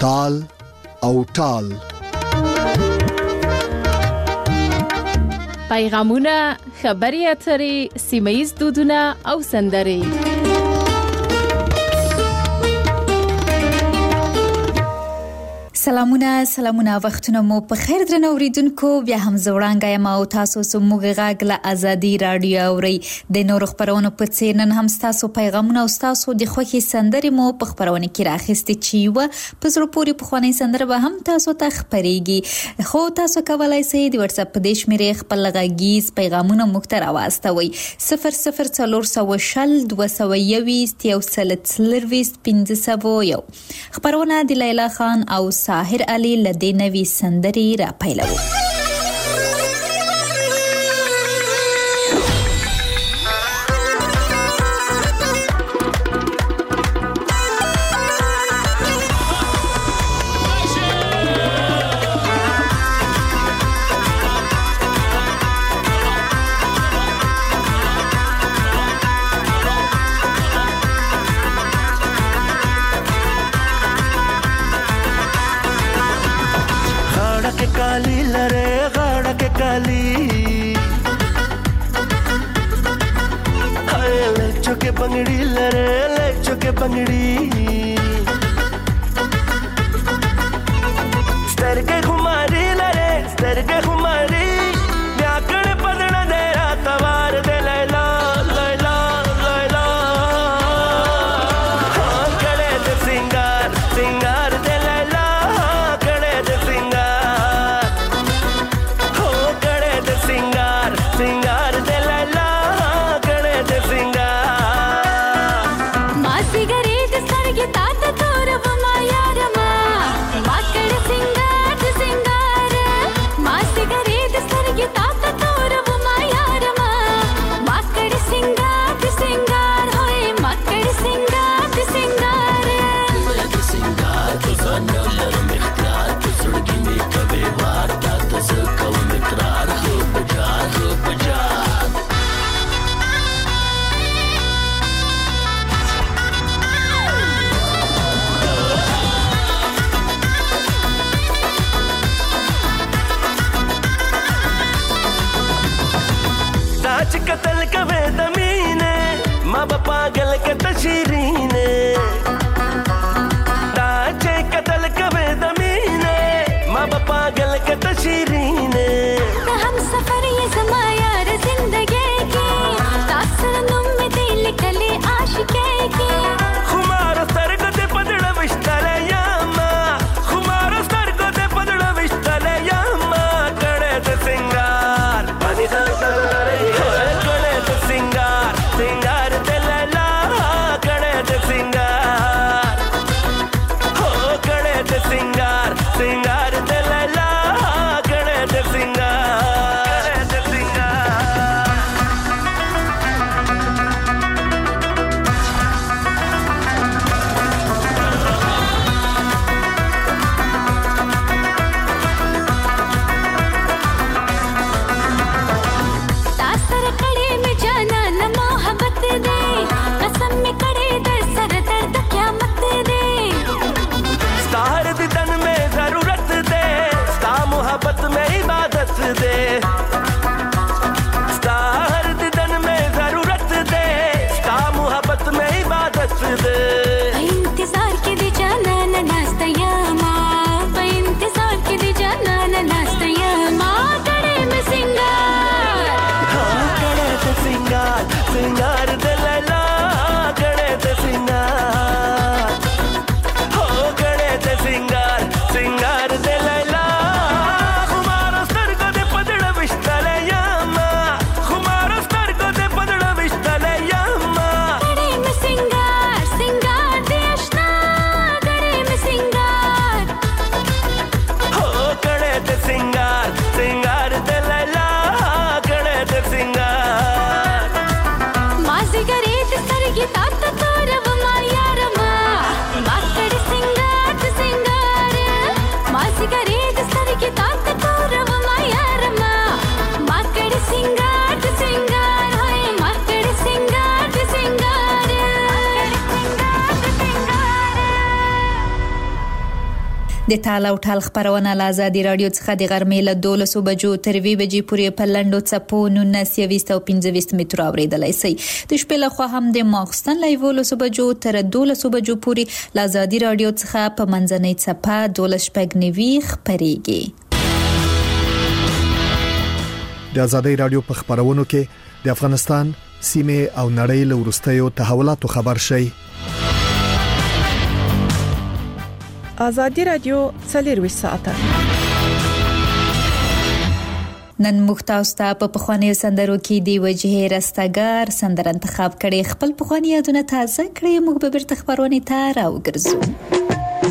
تال او ټال. پیغامونه، خبري اترې، سیمه‌ییز دودونه او سندرې. سلامونه وختونه مو په خیر درنو اوریدونکو. بیا هم زوړانګه یم او تاسو سموږ غږ له ازادي رادیو اوري. د نور خبرونو په څیر نن هم تاسو پیغامونه او تاسو د خوښي سندرې مو په خبرونه کې راخستې چې و په زړه پورې په خوانې سندره به هم تاسو ته خبريږي. خو تاسو کولای شئ د واتس اپ د شمیرې خپل غږیز پیغامونه مو ته راوستوي 0042221501 خبرونه د لیلا خان او طاهر علي لدې نوې سندري را پیلو. बंगड़ी लरे ले चुके बंगड़ी स्तर के खुमारी लरे स्तर के खुमारी व्याकरण पदना देरा तवार दे लैला लैला लैला कड़े दे सिंगार सिंगार दे लैला कड़े दे सिंगार हो कड़े दे सिंगार सिंगार दे लैला कड़े दे सिंगार कतल कवे दमीने माँ बापा गल के तशीरीने दाचे कतल कवे दमीने माँ बापा गल के तशीरीने हम सफर ये समायार जिंदगी की तासर नुम में दिल कले आशिके की खुमार सर को दे पदड़ विश्तले यामा खुमार सर को दे पदड़ विश्तले यामा कड़े दे सिंगार पानी सर सिंगार सिंगार दे लैला कड़े दे सिंगार हो कड़े दे सिंगार सिंगार दे लैला कड़े दे सिंगार कड़े दे सिंगार तासर कड़े में जाना न मोहब्बत दे कसम में कड़े दर सर दर्द क्या मत दे स्टार दिदन में जरूरत दे स्टा मोहब्बत में इबादत दे स्टार दिदन में जरूरत दे स्टा मोहब्बत में इबादत दे इंतजार के दे जाना न नास्ता यामा इंतजार के दे जाना न नास्ता यामा कड़े में सिंगार कड़े दे सिंगार सिंगार दे लैला कड़े दे सिंगार हो कड़े दे सिंगार सिंगार दे लैला खुमारो स्तर को दे पदड़ विश्तले यामा खुमारो स्तर को दे पदड़ विश्तले यामा कड़े में सिंगार सिंगार د تال او ټال خبرونه له ازادي رادیو څخه د غرمې له 12 بجو تر 2 بجې پورې په لنډو څپو 19 او 15 مترو اوریدلای شئ. د شپې له خوا هم د ماخستن له 12 بجو تر 12 بجو پورې له ازادي رادیو څخه په منځنۍ څپه 12 خبريږي. د ازادي رادیو په خبرونو کې د افغانستان سیمه او نړۍ له وروستیو تحولاتو خبر شي. ازادي رادیو 24 ساعته نن مختاوستا په پخوانیو سندرو کې دی وجهه رستګار سندر انتخاب کړي خپل پخوانی یادونه تازه کړي. موږ به بیرته خبرونه ته راوګرځو.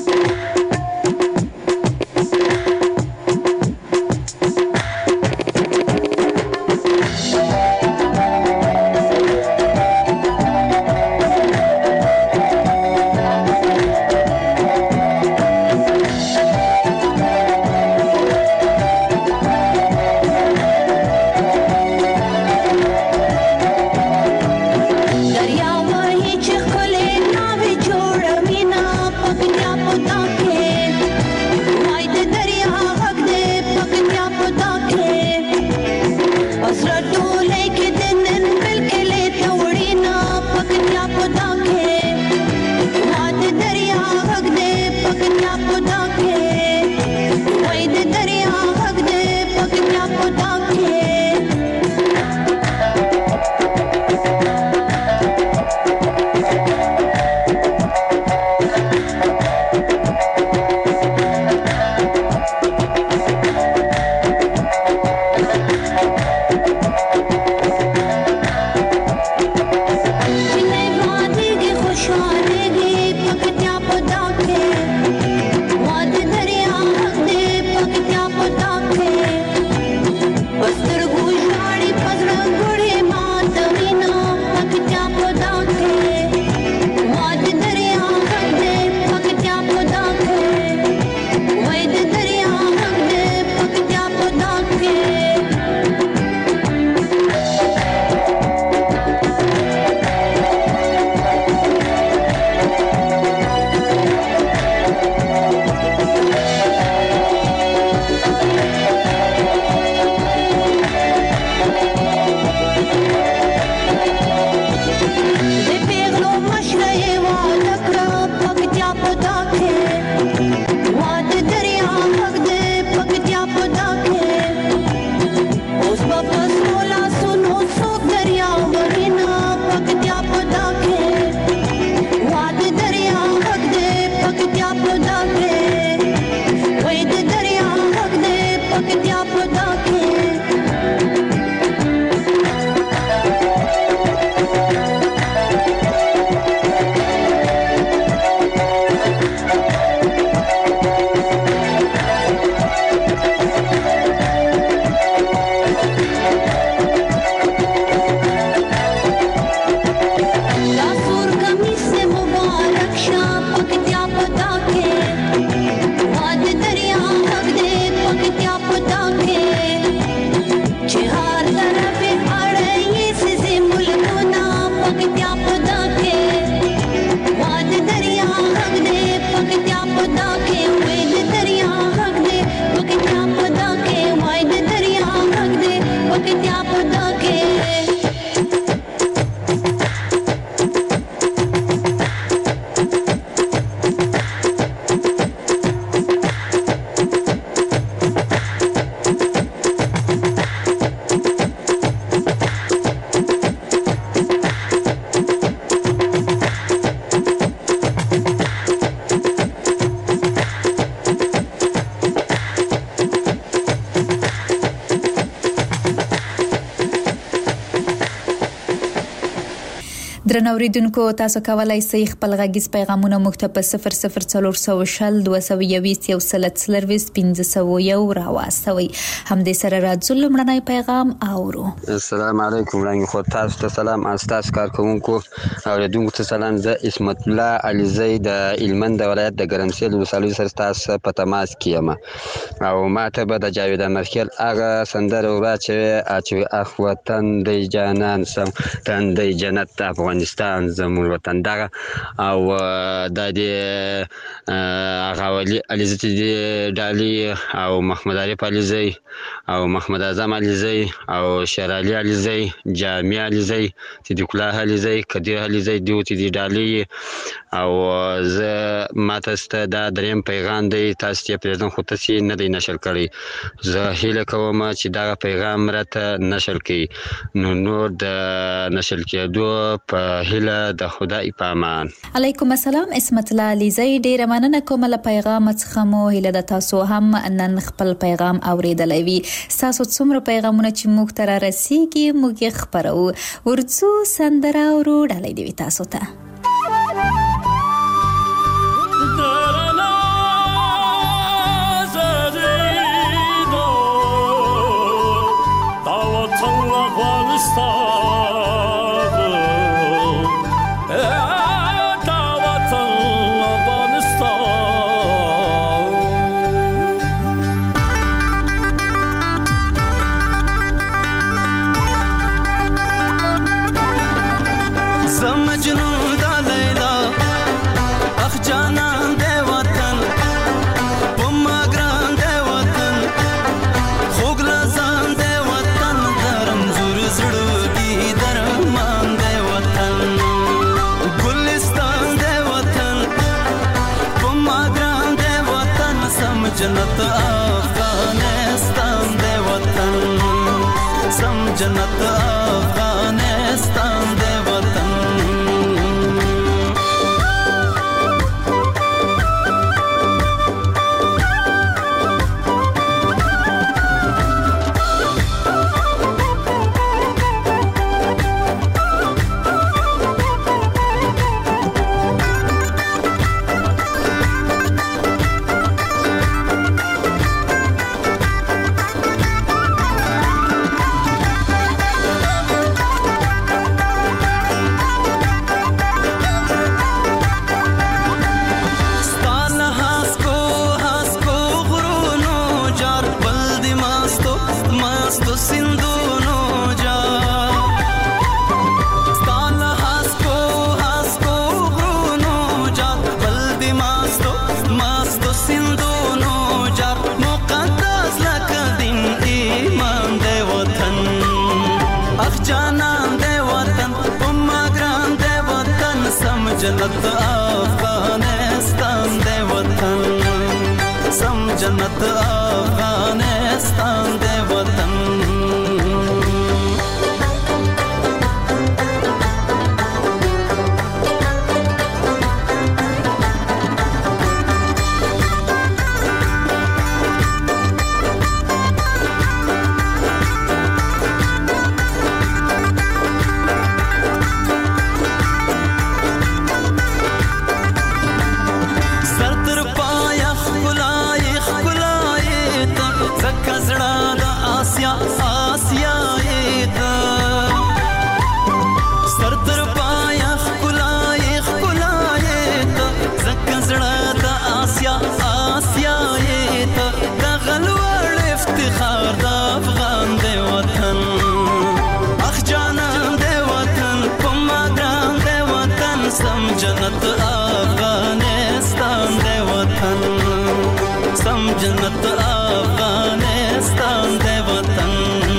درنوریدونکو تاسو کولای شئ خپل غږیز پیغامونه مخته په 00420 221 راواستوي. هم دې سره راځو لمړنی پیغام اورو. السلام علیکم رنګ خو تاسو ته سلام استاد کارکونکو اوریدونکو ته سلام. زه اسمت الله علیزی د هلمند ولایت د ګرمسیر ولسوالۍ سره تاسو په تماس کې یم او ماته به د جاوید امرخیل هغه سندره ورا چې اخ وطن دی جانان سم تن دی جنت افغانستان افغانستان زموږ وطن دغه او د دې غاولي علیزی ډالي او محمد عارف علیزی او محمد اعظم علیزی او شرعلی علیزی جامع علیزی صدیق الله علیزی قدیر علیزی دیوتی دی ډالي او زه ماته ست دا دریم پیغام دی تاسو ته پرېږدم خو تاسو نه دی نشر کړی زه هیله کوم چې دا پیغام راته نشر کړي نو نور د نشر کېدو په هیله د خدای په امان. علیکم السلام اسمت الله علیزی ډیره مننه کوم له پیغام څخه مو هیله د تاسو هم نن خپل پیغام اوریدلی وي تاسو څومره پیغامونه چې موږ ته رسیږي موږ یې خبرو ورڅو سندره ورو ډالۍ دی تاسو ته जन्नत अफगानिस्तान दे वतन सम जन्नत अफगानिस्तान दे वतन जन्नत अफगानिस्तान दे वतन सम जन्नत अफगानिस्तान दे वतन जन्नत अफगानिस्तान दे वतन सम जन्नत अफगानिस्तान दे वतन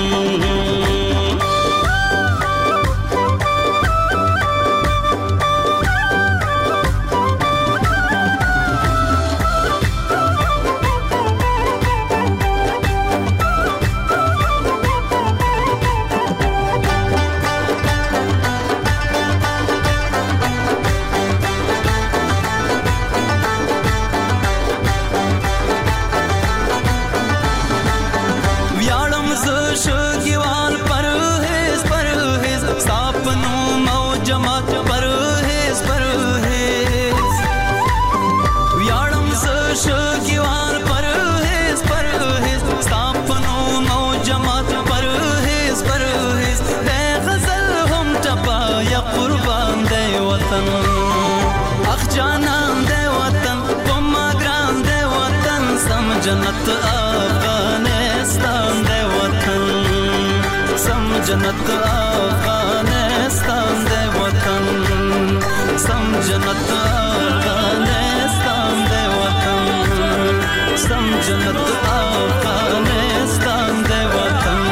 जन्नत अफगानिस्तान दे वतन सम जन्नत अफगानिस्तान दे वतन سم جنت افغانستان دی وطن سم جنت افغانستان دی وطن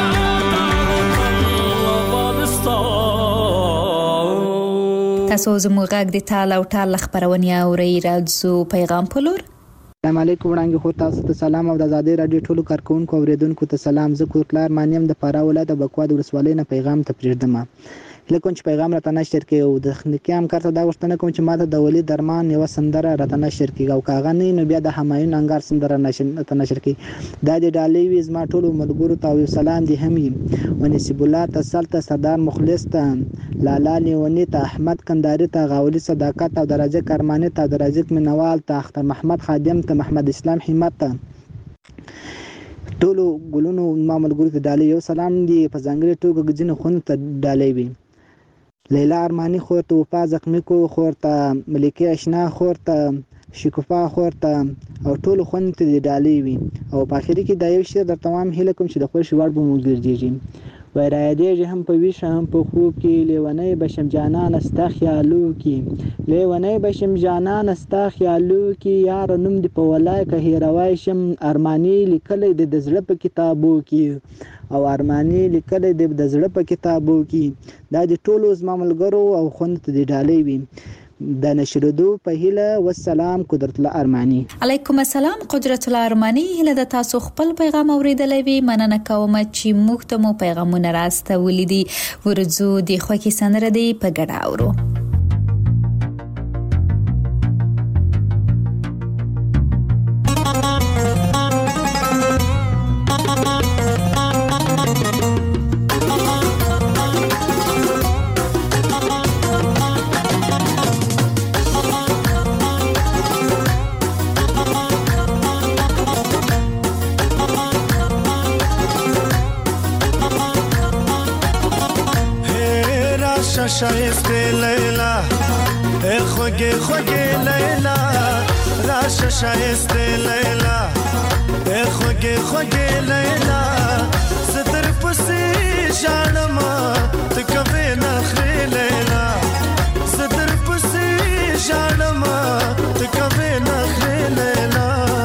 تاسو زموږ غږ د ټال او ټال خبرونه اوري راځو پیغام پلور. السلام علیکم وړاندې خو تاسو ته سلام او د آزادۍ رادیو ټولو کارکونکو اوریدونکو ته سلام. زه کوټلار مانیم د فراه ولایت د بکواد ولسوالۍ نه پیغام ته پرېږدم. لکه چې پیغام راته نشر کړي او د تخنیکي همکار ته دا غوښتنه کوم چې ماته د ولید درمان یو سندره راته نشر کړي او کاغه نه بیا د همایون انګار سندره نشر کړي. دا د ډالۍ وي زما ټولو ملګرو ته یو سلام دی همي ونسب الله تسلط سردار مخلص ته لالا نیونی ته احمد کنداری ته غاولی صداقت او درجه کرمانی ته درجه منوال ته اختر محمد خادم ته محمد اسلام همت ته ټولو ګلونو ما ملګرو ته ډالۍ یو سلام دی په ځانګړي توګه ځینې خون ته ډالۍ وي. لیلا ارمانی خور ته وفا زخمی کو خور ته ملکی اشنا خور ته شکوفا خور ته او ټول خون ته ډالۍ وي. او په اخر کې دا یو شعر در تمام هله کوم چې د خوښ وړ به مو ګرځي وای را یادېږي هم په ویښه هم په خوب کې لیونی بشم جانان ستا خیالو کې لیونی بشم جانان ستا خیالو کې یار نوم دې په ولای که هیروای شم ارمانی لیکلی د زړه په کتابو کې او ارمانی لیکلی د زړه په کتابو کې دا د ټولو زما ملګرو او خوند ته د ډالۍ وي. د نشردو په هیله والسلام قدرت الله ارمانی. علیکم السلام قدرت الله ارمانی. هله د تاسو خپل پیغام اوریدلې وي. مننه کوم چې موږ ته مو پیغامونه راستولې دي. ورځو د خوښي سندره دی په ګډه اورو. شایسته لیلا ای خوږه خوږه لیلا راشه شایسته لیلا ای خوږه خوږه لیلا ستر پسې ژړم ته کوي نخري لیلا ستر پسې ژړم ته کوي نخري لیلا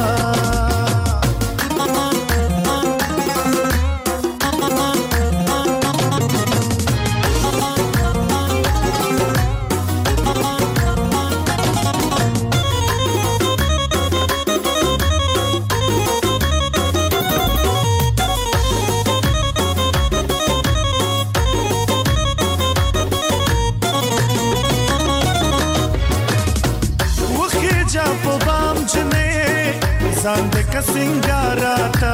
ځان د کسنګاراتا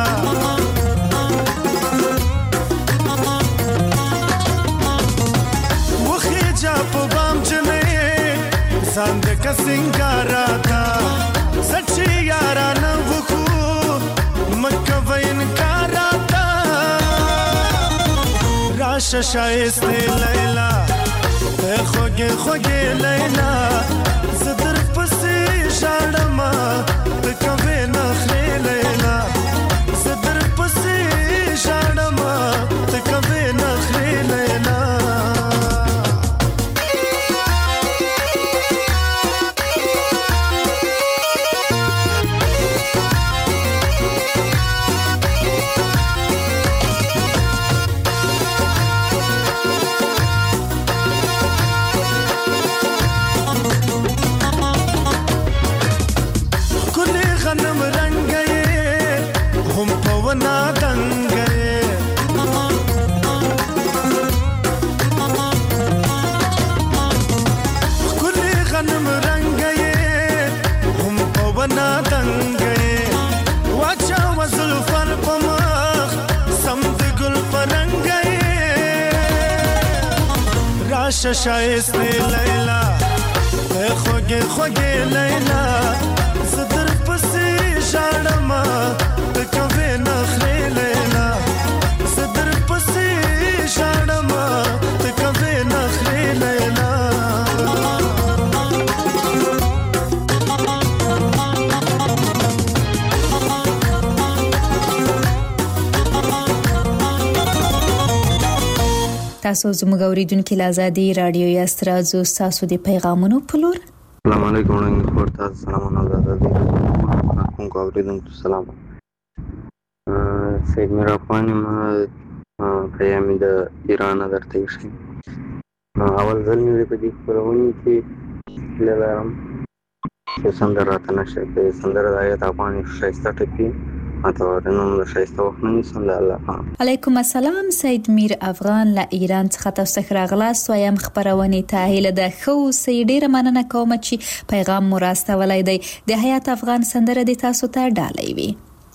وخی جا په بام جنې ځان د کسنګاراتا سچي یارانه وکو مکه وینکاراتا راشه شایسته لیلا خوږه خوږه لیلا صدر پسې ژړم ته کوي نخري لیلا صدر پسې ژړم ته کوي نخري لیلا شایسته لیلا خوږه خوږه لیلا صدر پسې ژړم ته کوي نخري لیلا صدر پسې ژړم ته کوي نخري لیلا تاسو زموږ اوریدونکو له آزادي رادیو یاست راځو تاسو د پیغامونو په لور. السلام علیکم ورحمۃ الله وبرکاتہ. سلامونه آزادي کوم اوریدونکو سلام. سید میر افغان ما پیامي د ایران درته شي. اول ځل مې په دې خبرونه کې لارم چې سندره راته نشي په سندره د آیت افغاني شایسته ټکی اته ورنوم د شایسته وخت نه صلی الله علیکم السلام. سید میر افغان له ایران څخه تاسو ته راغلاست وایم خبرونه ته هیله ده خو سیډه مننه کوم چې پیغام مو راستولای دی. د حیات افغان سندره د تاسو ته ډالۍ وي.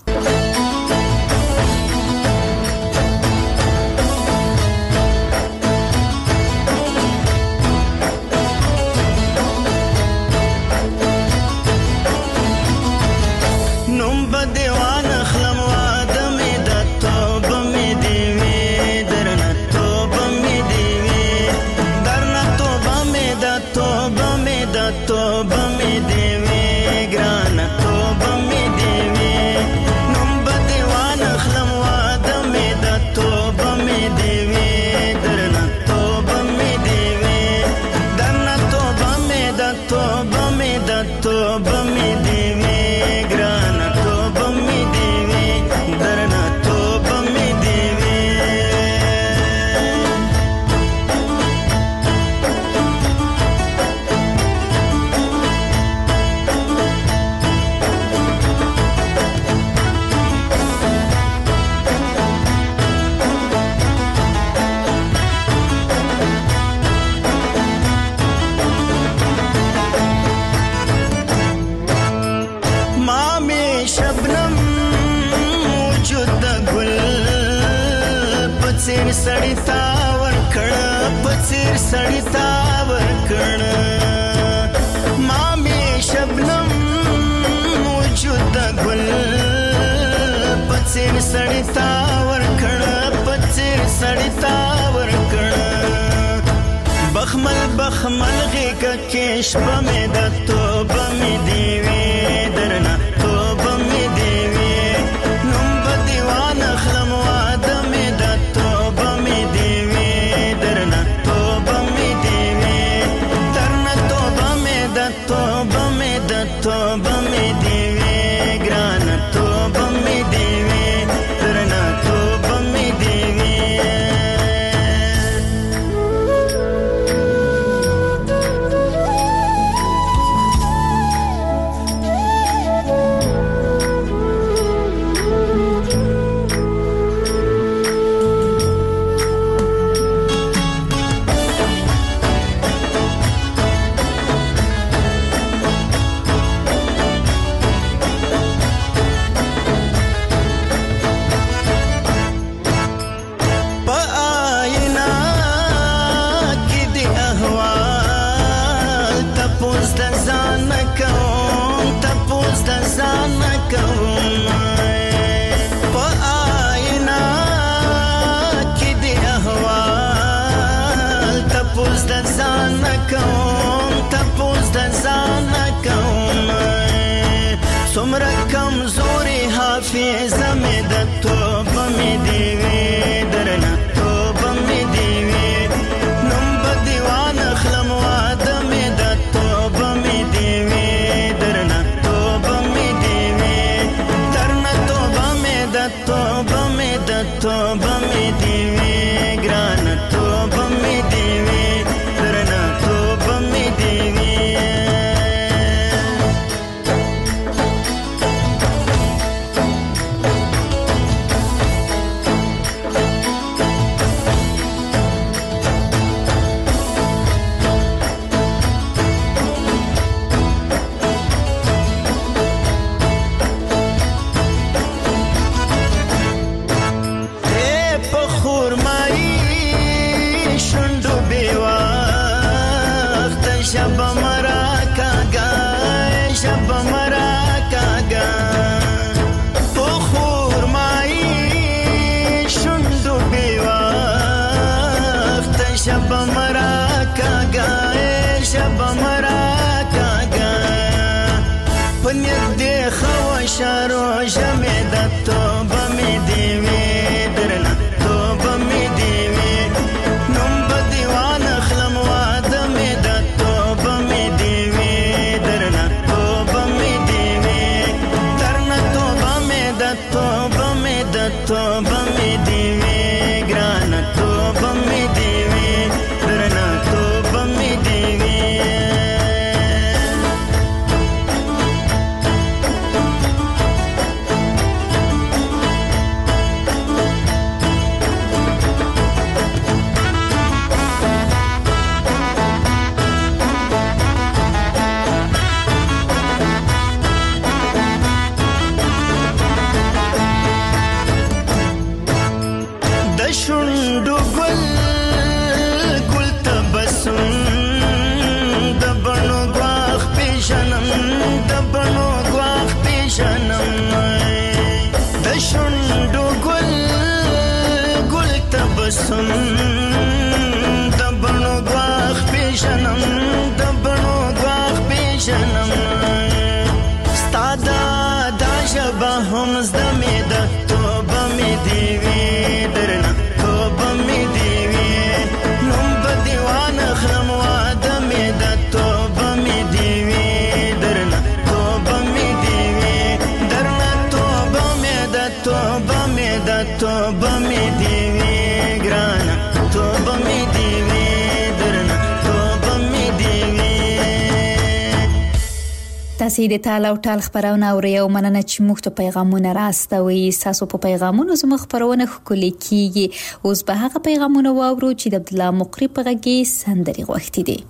بخمل غیک کش بمی دا تو بمی دیوی درنا تو بمی دیوی نم بدیوان اخلم وادمی دا تو بمی دیوی درنا تو بمی دیوی درنا تو بمی دا تو بمی دا تو بمی دیوی گرانا تو بمی دیوی درنا تو بمی دیوی. شارو جمع د توبه می دیوی درنه توبه می دیوی نوم تاسو د تعالی او ټال خبرونه اورئ او مننه چې موږ ته پیغامونه راستوي. تاسو په پیغامونو زموږ خبرونه خولي کیږي. اوس به هغه پیغامونه واورو چې د عبد الله مقری په غږی سندري غوښتي دي.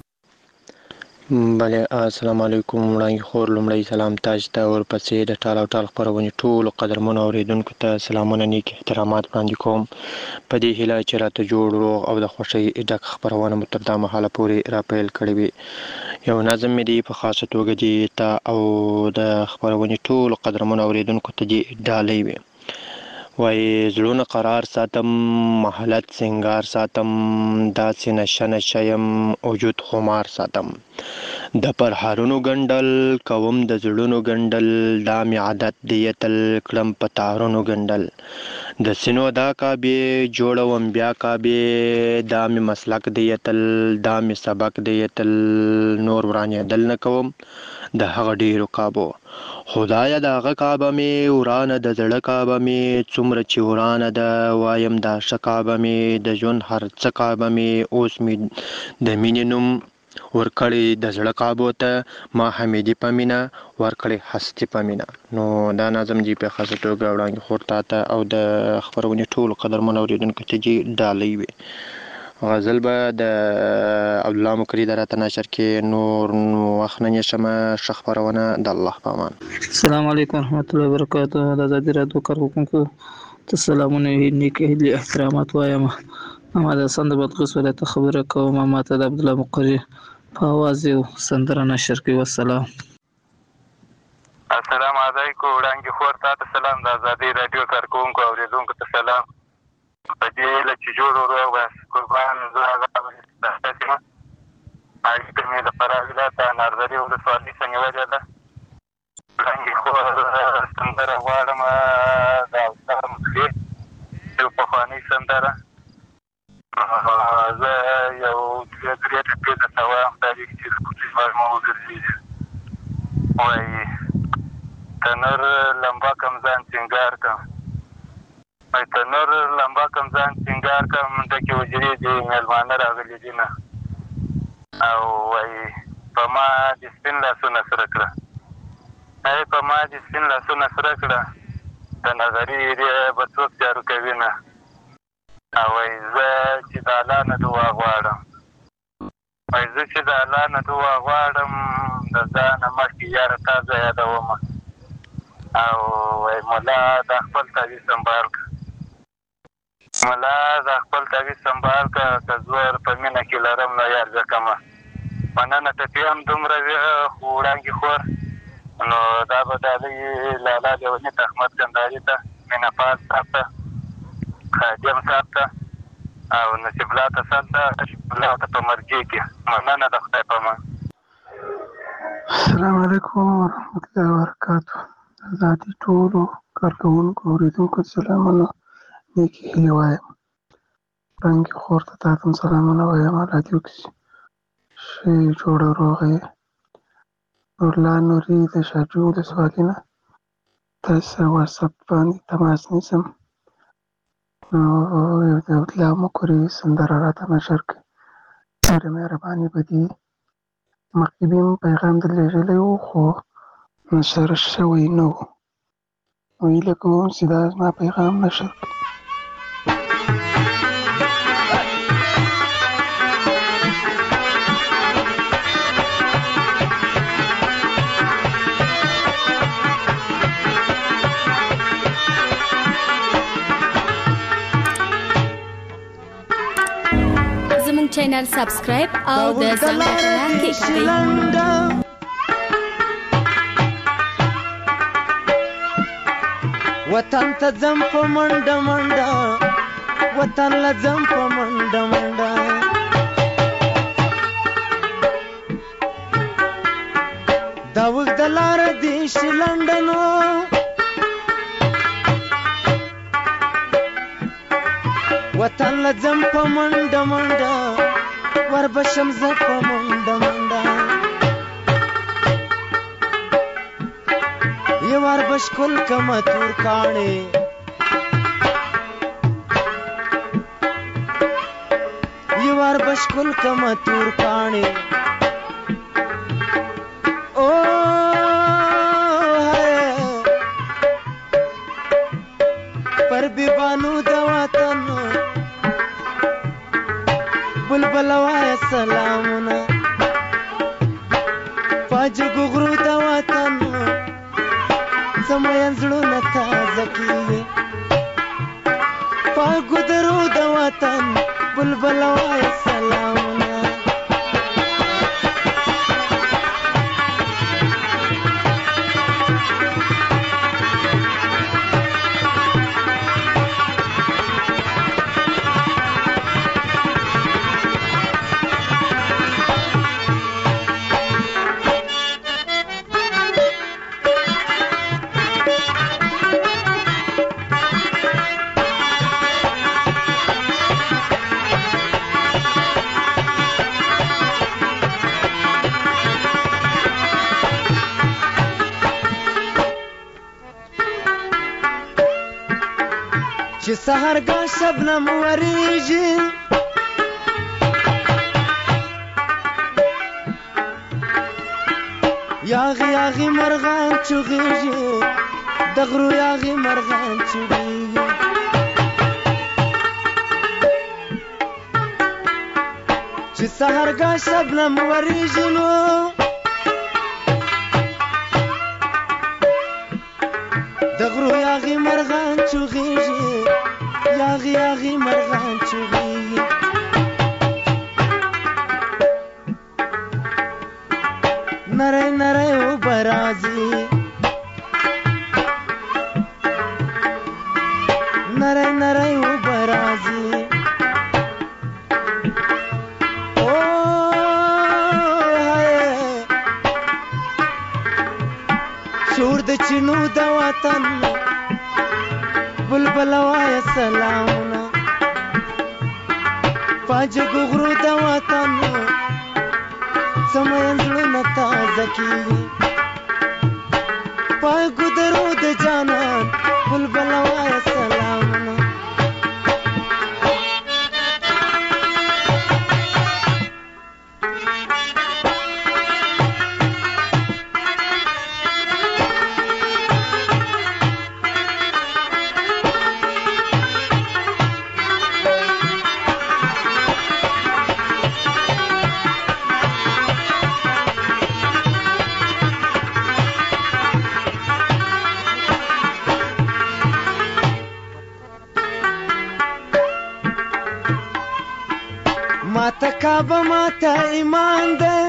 بله السلام علیکم وړاندې خور لومړی سلام تاج ته ورپسې د ټال او ټال خبرونه ټول قدرمنو اوریدونکو ته سلامونه نیک احترامات وړاندې کوم په دې هیله چې راته جوړ روغ او د خوشۍ ډک خبرونه مو تر دا مهاله پورې راپیل کړي وي. یو نظم مې دی په خاصه توګه دی ته او د خبرونه ټول قدرمنو اوریدونکو ته دی ډالۍ وي. وای زړونه قرار ساتم محلت سنگار ساتم داسې نشه نشه یم وجود خمار ساتم د پرهارونو ګنډل کوم د زړونو ګنډل دا مې عادت دی تل کړم په تارونو ګنډل د سینو دا کعبې جوړوم بیا کعبې دا مې مسلک دی تل دا مې سبق دی تل نور ورانېدل نه کوم د هغه ډیرو کعبو خدایا د هغه کعبه مې ورانه د زړه کعبه مې څومره چې ورانه ده وایم دا ښه کعبه مې د ژوند هر څه کعبه مې اوس مې د مینې نوم ورکړی د زړه کعبو ته ما حمیدي په مینه ورکړی هستي په مینه. نو دا نظم دی په خاصه توګه وړاندې خور ته او د خبرونې ټول قدرمنو اوریدونکو ته جي ډالۍ وي. غزل به د عبد الله مقری د راته نشر کې نور وخت نه نشم ښه خبرونه د الله په امان. السلام علیکم ورحمۃ اللہ وبرکاتہ. د آزادي رادیو کارکونکو ته سلامونه نیک هیلې احترامات وایم. ما د سند بدغس ولایت خبره کوم. ما ته د عبد الله مقری په आवाज یو سندره نشر کوي. والسلام. السلام علیکم وړاندې خور ته سلام د آزادي رادیو کارکونکو اوریدونکو ته سلام. په دې له چې جوړ روغ بس قربان زه هغه داسې ما اړیکه مې د فراه ولایت انارګلي ولسوالۍ څنګه وجه ده وړاندې خور سندره غواړم د عبدالله مقری یو پخوانۍ سندره. زه یو درې ټپې درته وایم خدای دې چې د کوڅې زما مو وګرځېږي. وایي تنور لمبا کم ځان سینګار کم تنور لمبا کم ځان سینګار کم ډکې حجرې دي میلمانه راغلي دي نه او وایي په ما دې سپین لاسونه سره کړه ای په ما دې سپین لاسونه سره کړه د نظري به څوک جارو کوي نه او وایي زه چې د الله نه دعا غواړم وایي زه چې د الله نه دعا غواړم د ځانه مخکې یاره تا زه یادوم او وایي ملا دا خپل تعویض سنبال کړه ملا دا خپل تعویض سنبال کړه که زور په مینه کې لرم نو یار ځکمه مننه ټپې هم دومره خو وړاندې خور نو دا به ډالۍ لالا لیوني ته احمد کندهاري ته مینه پال صاحب ته خادم صاحب ته او نصیب الله ته صاحب ته شکر الله ته په مرګي کې مننه د خدای په امان. السلام علیکم ورحمت الله وبرکاتہ. آزادي ټولو کارکوونکو اوریدونکو ته سلامونه نیکې هیلې وایم. وړاندې خور ته تا ته هم سلامونه وایم. رادیو کې ښې جوړه روغه یې. نورلا نوري د شاجوی ولسوالۍ نه تاسو سره واتساپ باندې تماس نیسم نو یو د عبد الله مقری سندره راته نشر کړئ. ډېره مهرباني به دي. مخکې به مې پیغام در لېږلی و خو نشر شوی نه و. نو هیله کوم چې دا زما پیغام نشر کړي. زموږ چینل سبسکرایب او د زنګ بټن کې کړئ. وطن ته ځم په منډه منډه وطن له ځم په منډه منډه دا اوږده لاره دې شي لنډنو وطن له ځم په منډه منډه وربشم زه په منډه منډه یو وربش کل کما تور کاڼې یو وربش کل کما تور کاڼې او پاجګو غرو د وطن زموږ زړونه تازه کیږي پاګو درو د وطن بلبل وای سلامونه چې سهارګاه شبنم وریږي یاغي یاغي مرغان چغېږي د غرو یاغي مرغان چغېږي چې سهارګاه شبنم وریږي نو د غرو یاغي مرغان چغېږي یاغي یاغي مرغان چغېږي نری نری اوبه راځي نری نری اوبه راځي شور د چینو د وطن بلبل وای سلامونه پاجګو غرو د وطن زموږ زړونه تازه کیږي پاګو درو د جانان بلبل وای سلامونه ماته کعبه ماته ایمان ده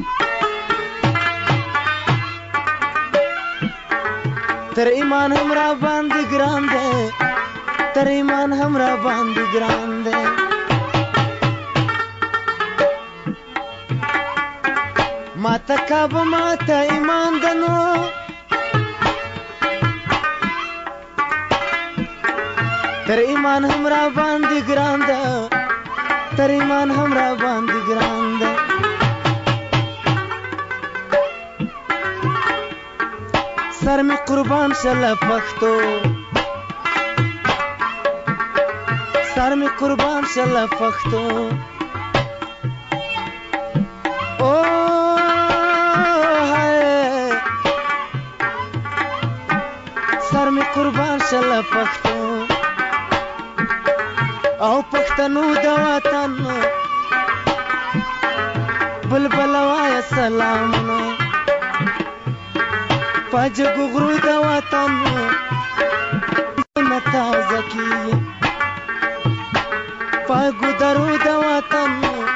تر ایمان هم را باندې ګران ده تر ایمان هم را باندې ګران ده ماته کعبه ماته ایمان ده نو تر ایمان هم را باندې ګران ده تر ایمان هم را باندې ګران ده سر می قربان شله پښتو سر می قربان شله پښتو او سر می قربان شله پښتو او پښتنو د وطن بلبل وای سلامونه پاجګو غرو د وطن تازه کیږي پاګو درو د وطن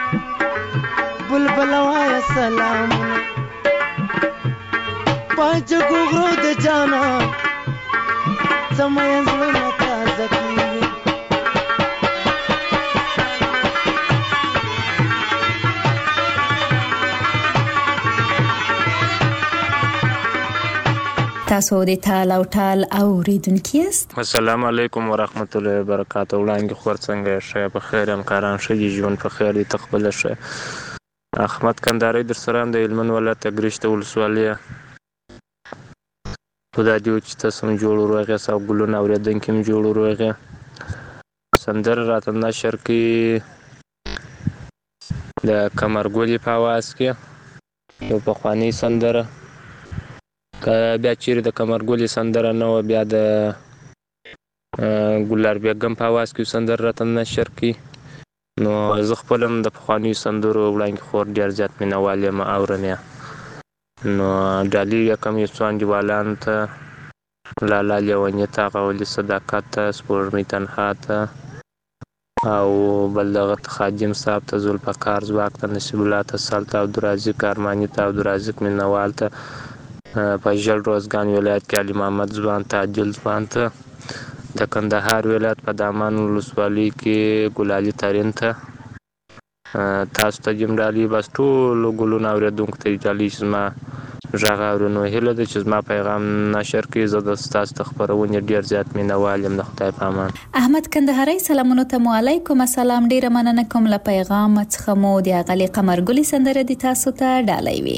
بلبل وای سلامونه پاجګو غرو د جانان زموږ زړونه تازه کیږي تاسو د ټال او ټال اوریدونکي یاست. السلام علیکم ورحمت الله وبرکاته. وړاندې خور څنګه شه په خیر همکاران شه ژوند په خیر دي تقبل شه. احمد کندهاری در سره د هلمند ولایت اګریشت ولسوالۍ خدای دې چې تاسو جوړ ورغه ساو ګلونه اوریدونکي هم جوړ ورغه سندر راته نشر کې د کمرګولي په आवाज کې یو پخوانی سندره بیا چیرې د کمرګولي سندره نه و بیا د ګلار بیګم په आवाज کې سندره راته نشر کې نو زه خپل هم د پخوانیو سندرو وړاندې خور ډېر زیات مینوال یم اورم یې نو ډالۍ یکم یوسوان دیوالان ته، لالا لیوني ته، غولي صداقت ته، سپوږمۍ تنها ته، او بل دغه خادم صاحب ته، ذوالفقار ځواک ته، نصیب الله ته، سل ته، عبدالرازق ارماني ته، عبدالرازق مینوال ته، په ژړ روزګان ولایت کې علي محمد ځوان ته، عادل ځوان ته، د کندهار ولایت په دامان ولسوالۍ کې ګلالي ترین ته، تاسو ته دې ډالۍ بس ټولو ګلونو اورېدونکو ته ډالۍ چې زما غږ اوري. نو هیله ده چې زما پیغام نشر کړي. زه د ستاسو د خپرونې ډېر زیات مینوال یم. د خدای په امان. احمد کندهاري سلامونه ته وعلیکم السلام. ډیره مننه کوم له پیغام څخه مو د اغلی قمرګلی سندره د تاسو ته ډالۍ وي.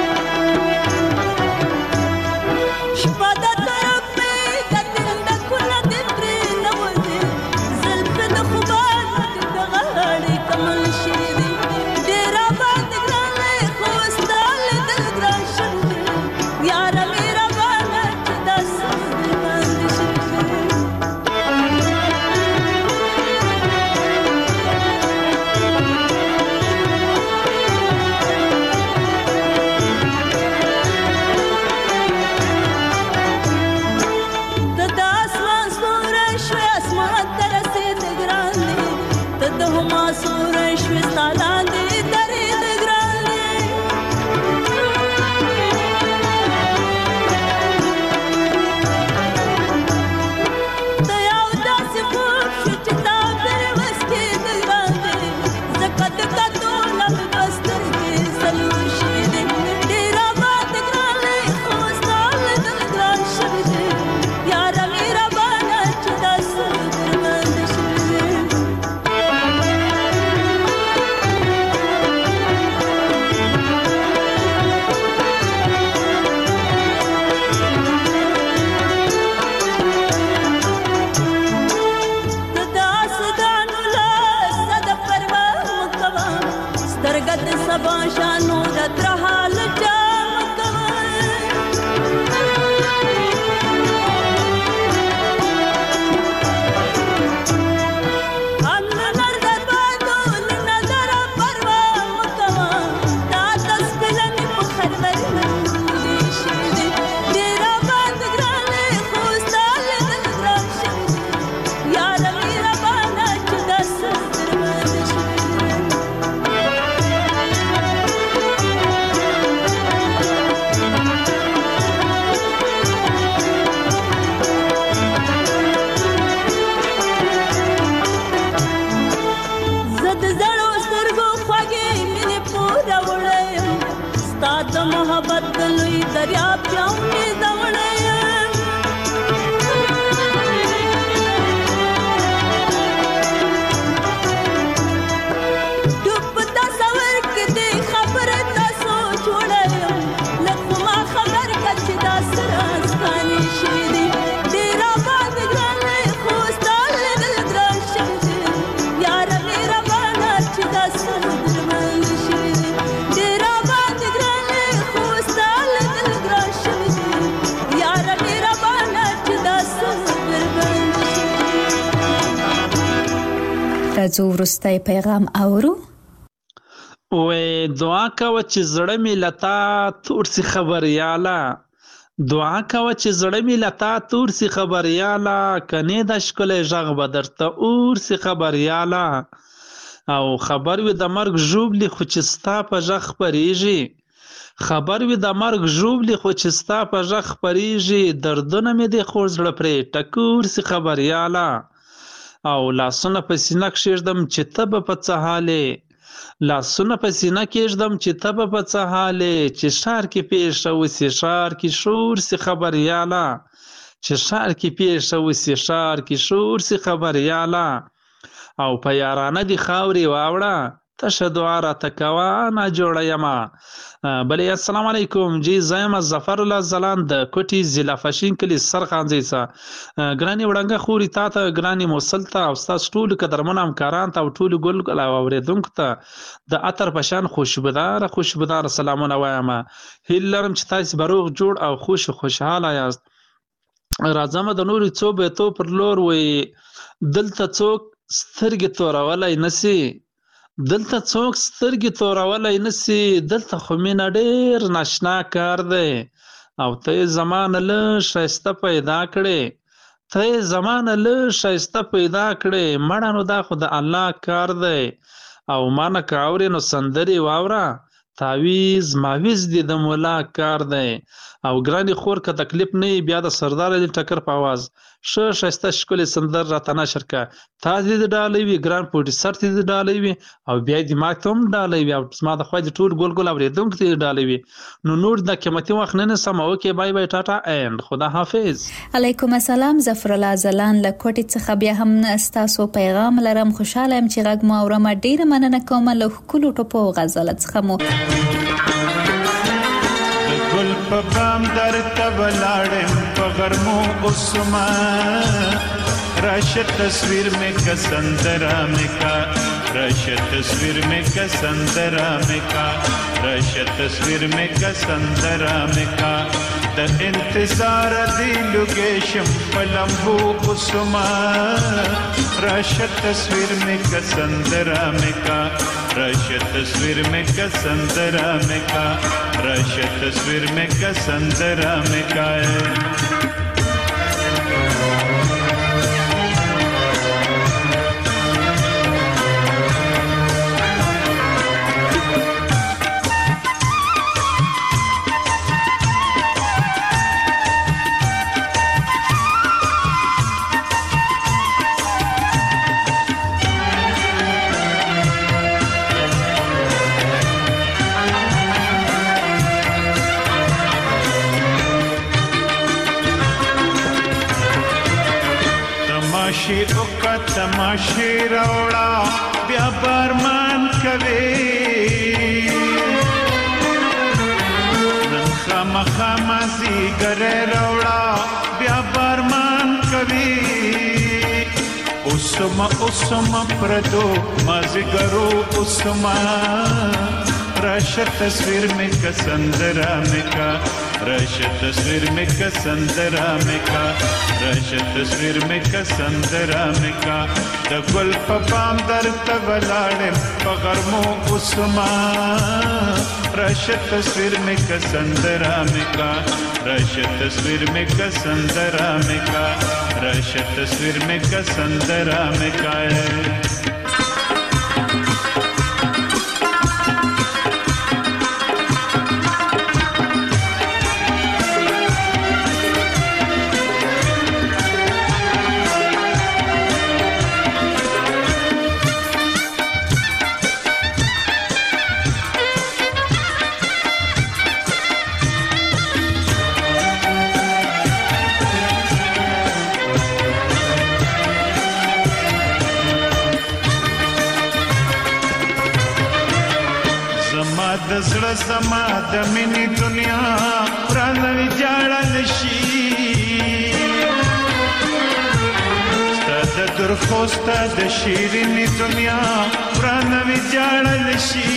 Shpada taraf mein gatinda kula راځو وروستی پیغام اورو. وې دعا کوه چې زړه مې لتا تور سي خبریاله، دعا کوه چې زړه مې لتا تور سي خبریاله، کنې د ښکلی غږ به درته اور سي خبریاله. او خبر وي د مرګ ژوبلې خو چې ستا په غږ خپرېږي، خبر وي د مرګ ژوبلې خو چې ستا په غږ خپرېږي، دردونه مې د خوږ زړه پرې ټکور سي خبریاله. او لاسونه په سینه کښېږدم چې ته به په څه حالې، لاسونه په سینه کېږدم چې ته به په څه حالې، چې ښار کې پیښه وسي ښار کې شور سي خبریاله، چې ښار کې پیښه وسي ښار کې شور سي خبریاله. او په یارانه دي خاورې واوړه تشه دعا راته کوه ناجوړه یمه. بلې السلام علیکم جی زه یم ظفر الله ځلاند د کوټي ضلع فشین کلي سرخانځی څخه. ګرانې وړانګه خوري تا ته، ګرانې موصل ته، او ستاسو ټولو قدرمنو همکارانو ته او ټولو ګل اورېدونکو ته د عطر په شان خوشبوداره سلامونه وایم. هیله لرم چې تاسو به روغ جوړ او خوشحاله یاست. راځم د نورو څو بیتو پر لور وی دلته څوک سترګې تورولای نسی، دلته څوک سترګې تورولای نسی، دلته خو مینه ډېر ناشنا کار دی. او ته یې زمانه لږ ښایسته پیدا کړې، ته یې زمانه لږ ښایسته پیدا کړې، مړه نو دا خو د الله کار دی. او ما نه که اورې نو سندرې واوره، تعویز ماویز دی د مولا کار دی. او ګرانې خور که تکلیف نه بیا د سردار علي ټکر په آواز ښه ښایسته ښکلې سندر راته نشر کړه. تا دې د ډالۍ وي، ګران پروډیوسر دې د ډالۍ وي، او بیا دې ما ته هم ډالۍ وي، او زما د خوا دې ټول ګل اورېدونکو ته دې ډالۍ وي. نو نور د قیمتي وخت نه نیسم. اوکې بای بای ټاټا اینډ خدا حافظ. علیکم السلام ظفر الله ځلاند له کوټې څخه بیا هم ستاسو پیغام لرم. خوشحاله یم چې غږ مو اورم. ډېره مننه کوم له ښکلو ټوپو او غزل څخه مو. گل په بام درته ولاړم په غرمو اوسما، راشه تصویر میں کا سندرا میں کا، راشه تصویر میں کا سندرا میں کا، راشه تصویر میں کا سندرا میں کا. د انتظار دی لوکیشن پلمبو اوسما، راشه تصویر میں کا سندرا میں کا، راشه تصویر میں کا سندرا میں کا، راشه تصویر میں کا سندرا میں کا. تماشې راوړه بیا بارمان کوي، نن خامخا مازدیګری راوړه بیا بارمان کوي. اوسما پردو مازدیګرو اوسما، راشه تصویر میں کا سندرا میں کا، راشه تصویر میں کا سندرا میں کا، راشه تصویر میں کا سندرا میں کا. د ګل په بام درته ولاړم په غرمو اوسما، راشه تصویر میں کا سندرا میں کا، راشه تصویر میں کا سندرا میں کا، راشه تصویر میں کا سندرا میں کا. زړه زما د مینې دنیا پرانوي جاړه نشي، ستا د درخو ستا د شیرینې دنیا پرانوي جاړه نشي.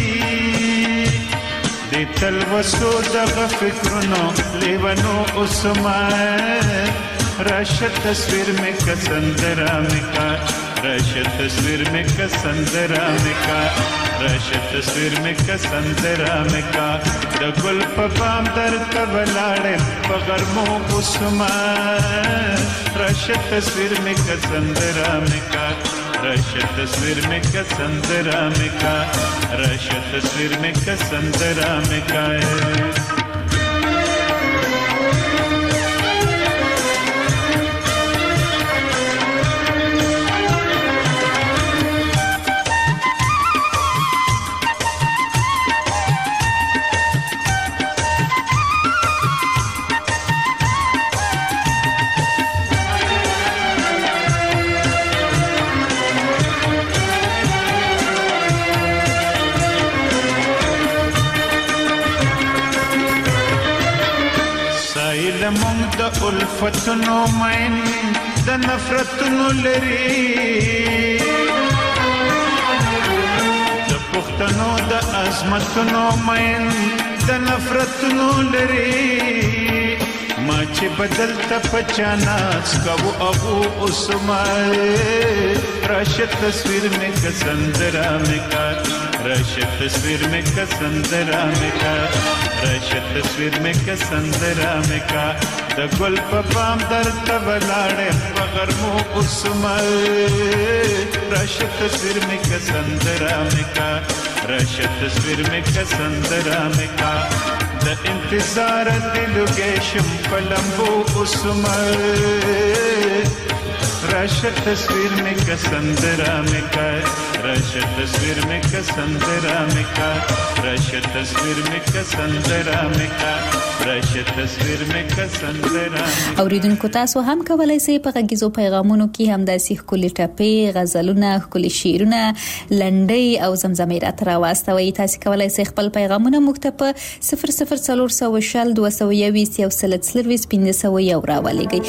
د تلوسو دغه فکرونو لیونو اوسما، راشه تصویر میں کا سندرا میں کا، راشه تصویر میں کسندرا میں کا راشه تصویر میں کسندرا میں کا د ګل په بام در تبلاړم په غرمو اوسما راشه تصویر میں کسندرا میں کا راشه تصویر میں کسندرا میں کا راشه تصویر میں کسندرا میں کا مونږ د الفتونو مین د نفرتونو لري د پښتنو د عظمتونو مین د نفرتونو لري ما چې بدل ته پچاناس کو ابو عثمان راشه تصویر میں کسندرا میں کا راشه تصویر میں کسندرا میں کا راشه تصویر میں کسندرا میں کا د ګل په بام در تبلاړم په غرمو عثمان راشه تصویر میں کسندرا میں کا راشه تصویر میں کسندرا میں کا د انتظار دلوګې شم په لمبو عثمان راشه تصویر میں کسندرا میں کا راشه تصویر میں کسندرا میں کا راشه تصویر میں کسندرا میں کا راشه تصویر میں کسندرا اوریدونکو تاسو هم کولای شئ په غږیزو پیغامونو کې هم داسې ښکلي ټپې غزلونه ښکلي شعرونه لنډۍ او زمزمې راته راواستوئ تاسو کولای شئ خپل پیغامونه موږ ته په 00400 220 راولېږئ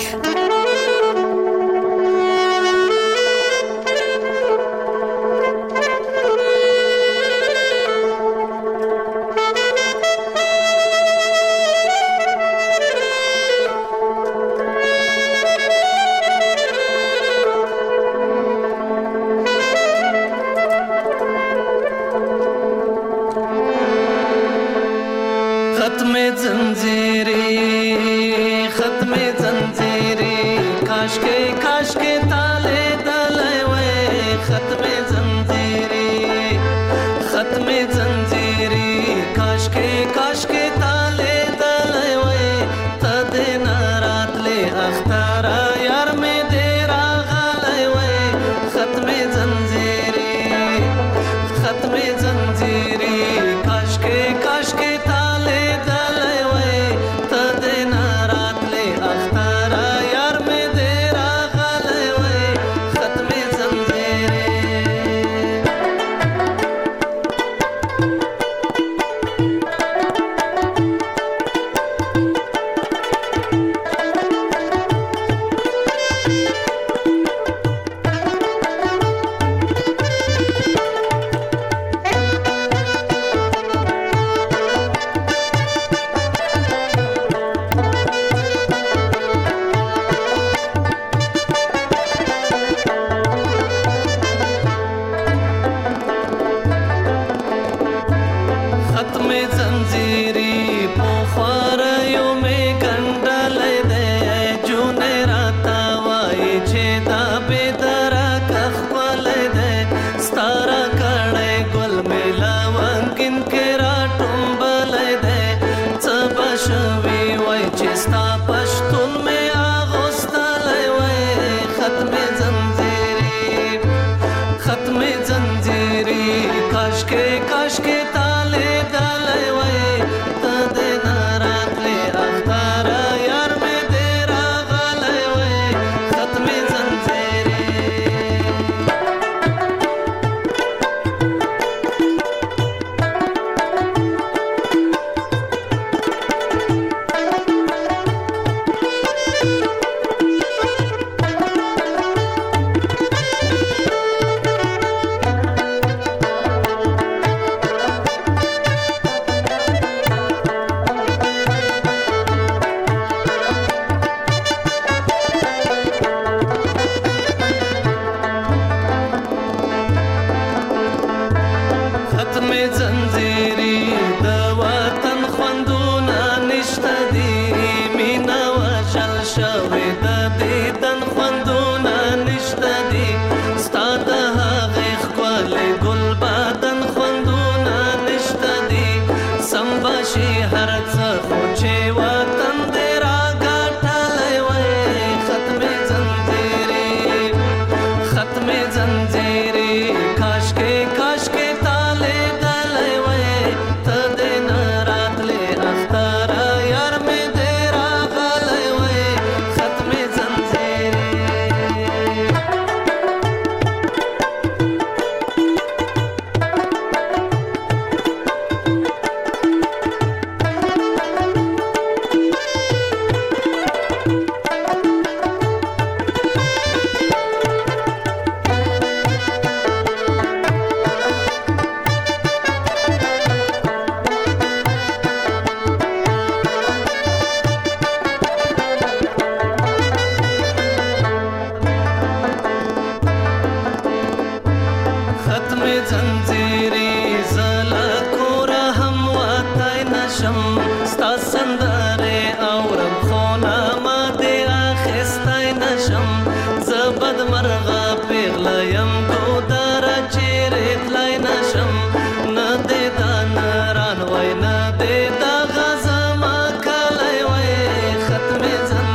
بد مرغه پیغله یم کو دره چیرې تلای نشم نه دې دا نران وای نه دې دغه زما کلی وای ختمې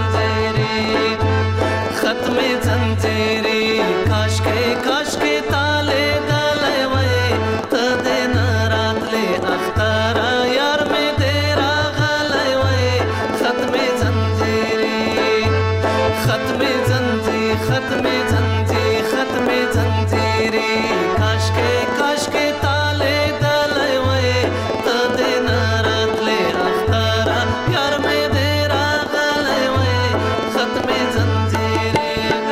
زنځیرې کاشکې تالی دلی وای ته دې نه راتلې اختره یار مې دې راغلی وای ختمې زنځیرې کاشکې تالی دلی وای ته دې نه راتلې اختره یار مې دې راغلی وای ختمې زنځیرې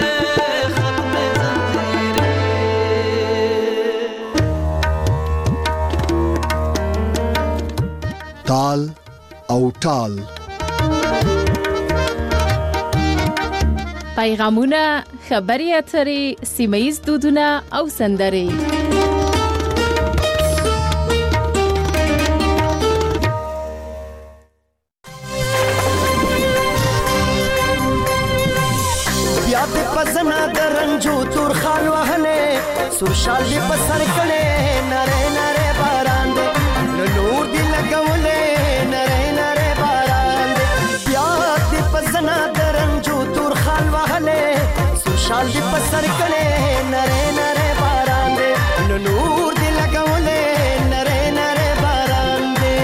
تال او ټال پیغامونه، خبري اترې، سیمه‌ییز دودونه او سندرې. بیا دې پزنا درنجو تور خال وهلې سور شال دې په سر کړې نره نره باران دې نور دې لګولې نره نره باران دې بیا دې پزنا درنجو تور خال وهلې سور شال دې په سر کړې نره نره باران دې نور دې لګولې نره نره باران دې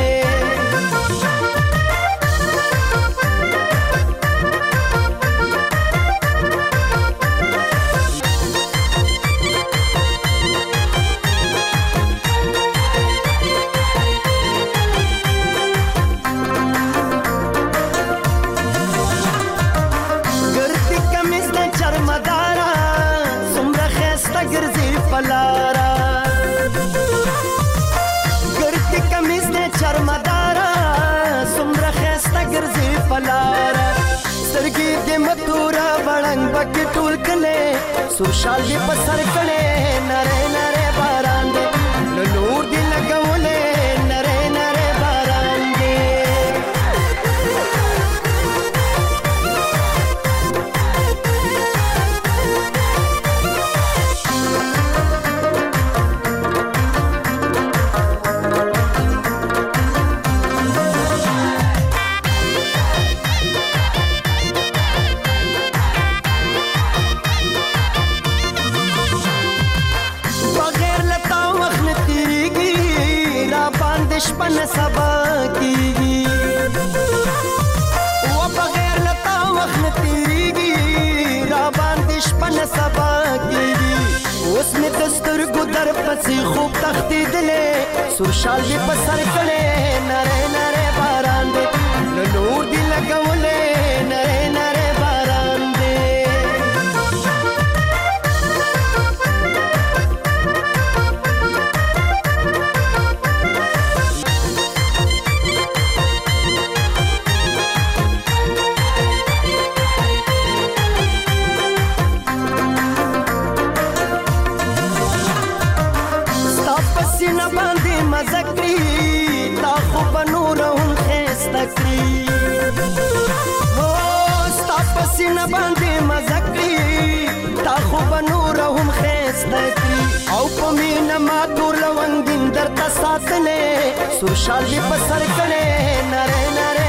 ګرځي کمیس نه چرمدارا سمره خسته ګرځي پلارا سترګې دې متورا وړنګ بکې ټول کله سوشال دې په سر کړه نره نره باران دې نور دې لګولې نره نره باران دې شپن سبا کیږي و بغیر لتا وخت تیریږي را باندې شپن سبا کیږي اوس می دستور ګدر پسې خوب تختی دلې سوشال دې په سر کړه نره نره باران دې نور دې لګولې نره نره باران دې سینه باندې مزکری تا خو بنور هم خستکری او ستا په سینه باندې مزکری تا خو بنور هم خستکری او په مینه ما تور لونګین درته ساتلې سور شال دې په سر کړې نره نره